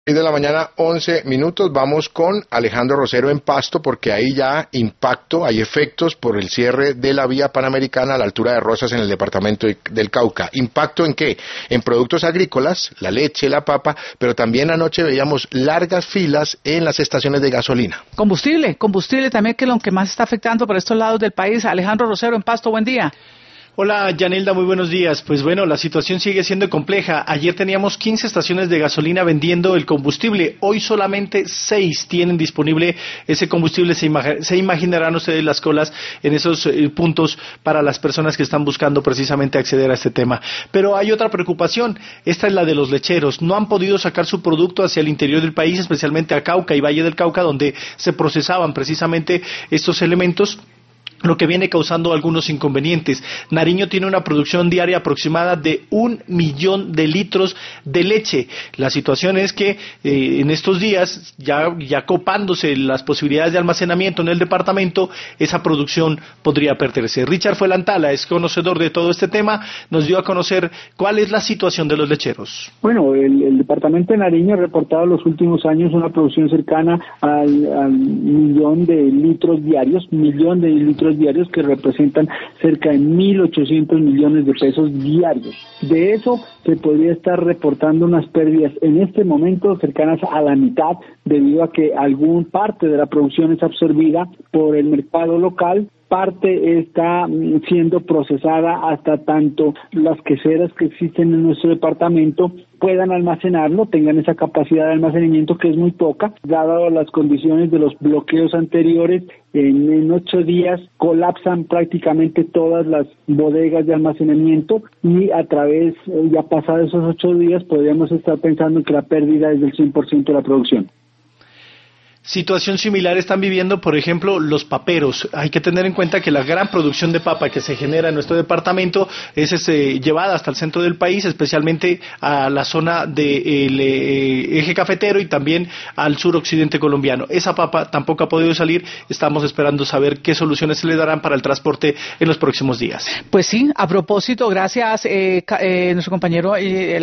De la mañana, 11 minutos. Vamos con Alejandro Rosero en Pasto, porque ahí ya hay efectos por el cierre de la vía panamericana a la altura de Rosas en el departamento del Cauca. ¿Impacto en qué? En productos agrícolas, la leche, la papa, pero también anoche veíamos largas filas en las estaciones de gasolina. Combustible también, que es lo que más está afectando por estos lados del país. Alejandro Rosero en Pasto, buen día. Hola, Yanelda, muy buenos días. Pues bueno, la situación sigue siendo compleja. Ayer teníamos 15 estaciones de gasolina vendiendo el combustible. Hoy solamente 6 tienen disponible ese combustible. Se imaginarán ustedes las colas en esos puntos para las personas que están buscando precisamente acceder a este tema. Pero hay otra preocupación. Esta es la de los lecheros. No han podido sacar su producto hacia el interior del país, especialmente a Cauca y Valle del Cauca, donde se procesaban precisamente estos elementos, lo que viene causando algunos inconvenientes. Nariño tiene una producción diaria aproximada de 1 millón de litros de leche. La situación es que en estos días, ya copándose las posibilidades de almacenamiento en el departamento, esa producción podría perderse. Richard Fuelantala es conocedor de todo este tema, nos dio a conocer cuál es la situación de los lecheros. Bueno, el departamento de Nariño ha reportado en los últimos años una producción cercana al millón de litros diarios, que representan cerca de 1.800 millones de pesos diarios. De eso se podría estar reportando unas pérdidas en este momento cercanas a la mitad, debido a que alguna parte de la producción es absorbida por el mercado local. Parte está siendo procesada hasta tanto las queseras que existen en nuestro departamento puedan almacenarlo, tengan esa capacidad de almacenamiento, que es muy poca, dado las condiciones de los bloqueos anteriores. En 8 días colapsan prácticamente todas las bodegas de almacenamiento, y a través, ya pasados esos 8 días, podríamos estar pensando que la pérdida es del 100% de la producción. Situación similar están viviendo, por ejemplo, los paperos. Hay que tener en cuenta que la gran producción de papa que se genera en nuestro departamento es llevada hasta el centro del país, especialmente a la zona del eje cafetero y también al suroccidente colombiano. Esa papa tampoco ha podido salir. Estamos esperando saber qué soluciones se le darán para el transporte en los próximos días. Pues sí, a propósito, gracias nuestro compañero